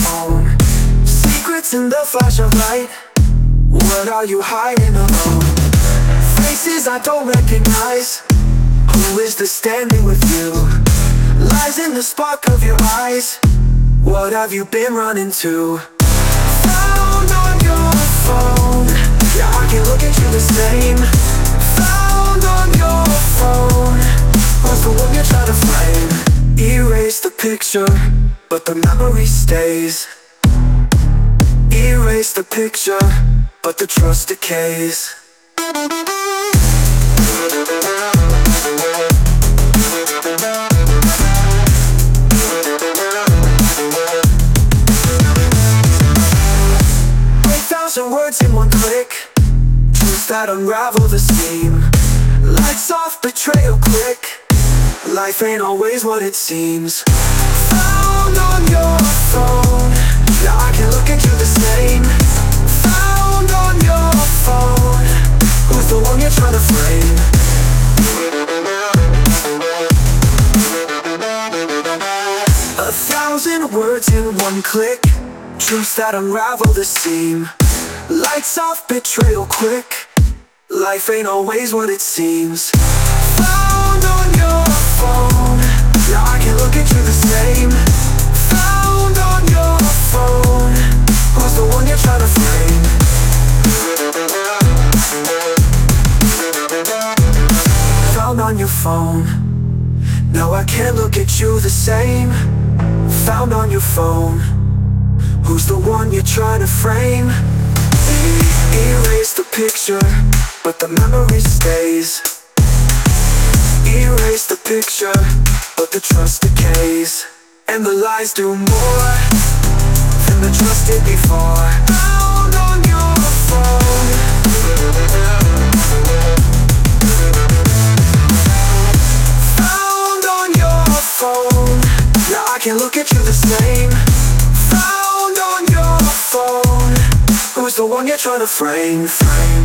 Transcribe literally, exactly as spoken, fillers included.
phone. Secrets in the flash of light. What are you hiding alone? Faces I don't recognize. Who is this standing with you? Lies in the spark of your eyes. What have you been running to? Found on your phone. Yeah, I can look at you the same. Found on your phone. Who's the one you're trying to frame? Erase the picture, but the memory stays. Erase the picture, but the trust decays. Eight thousand words in one click, truths that unravel the seam. Lights off, betrayal quick. Life ain't always what it seems. Found on your phone. Now I can look at you the same. Found on your phone. Who's the one you're trying to frame? A thousand words in one click, truths that unravel the seam. Lights off, betrayal quick. Life ain't always what it seems. Found on your phone. Now I can look at you the same. Found on your phone. Who's the one you're trying to frame? Found on your phone. Now I can't look at you the same. Found on your phone. Who's the one you're trying to frame? Erase the picture, but the memory stays. Erase the picture, but the trust decays. And the lies do more than the trust did before. Found on your phone. Found on your phone. Now I can look at you the same. Found on your phone. Who's the one you're trying to frame? frame.